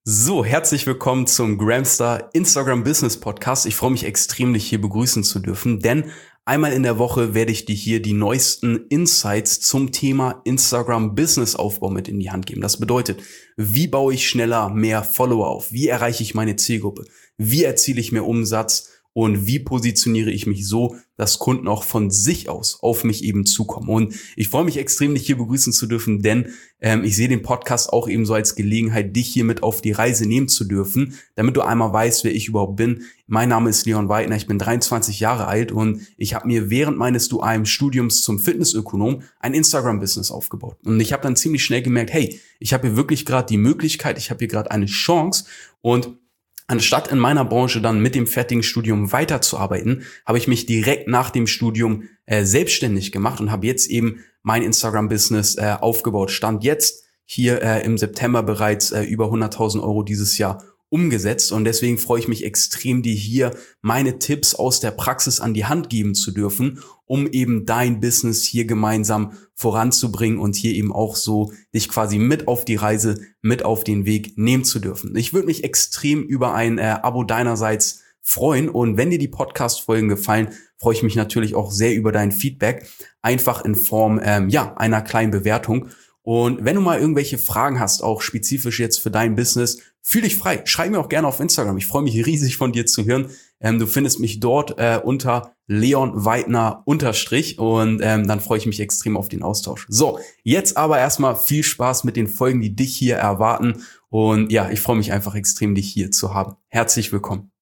So, herzlich willkommen zum Gramstar Instagram Business Podcast. Ich freue mich extrem, dich hier begrüßen zu dürfen, denn einmal in der Woche werde ich dir hier die neuesten Insights zum Thema Instagram Business Aufbau mit in die Hand geben. Das bedeutet, wie baue ich schneller mehr Follower auf? Wie erreiche ich meine Zielgruppe? Wie erziele ich mehr Umsatz? Und wie positioniere ich mich so, dass Kunden auch von sich aus auf mich eben zukommen? Und ich freue mich extrem, dich hier begrüßen zu dürfen, denn ich sehe den Podcast auch eben so als Gelegenheit, dich hier mit auf die Reise nehmen zu dürfen, damit du einmal weißt, wer ich überhaupt bin. Mein Name ist Leon Weidner, ich bin 23 Jahre alt und ich habe mir während meines dualen Studiums zum Fitnessökonom ein Instagram-Business aufgebaut. Und ich habe dann ziemlich schnell gemerkt, hey, ich habe hier wirklich gerade die Möglichkeit, ich habe hier gerade eine Chance und anstatt in meiner Branche dann mit dem fertigen Studium weiterzuarbeiten, habe ich mich direkt nach dem Studium selbstständig gemacht und habe jetzt eben mein Instagram-Business aufgebaut. Stand jetzt hier im September bereits über 100.000 Euro dieses Jahr umgesetzt und deswegen freue ich mich extrem, dir hier meine Tipps aus der Praxis an die Hand geben zu dürfen, um eben dein Business hier gemeinsam voranzubringen und hier eben auch so dich quasi mit auf die Reise, mit auf den Weg nehmen zu dürfen. Ich würde mich extrem über ein Abo deinerseits freuen und wenn dir die Podcast-Folgen gefallen, freue ich mich natürlich auch sehr über dein Feedback, einfach in Form einer kleinen Bewertung. Und wenn du mal irgendwelche Fragen hast, auch spezifisch jetzt für dein Business, fühl dich frei. Schreib mir auch gerne auf Instagram. Ich freue mich riesig von dir zu hören. Du findest mich dort unter Leon Weidner _ und dann freue ich mich extrem auf den Austausch. So, jetzt aber erstmal viel Spaß mit den Folgen, die dich hier erwarten. Und ja, ich freue mich einfach extrem, dich hier zu haben. Herzlich willkommen.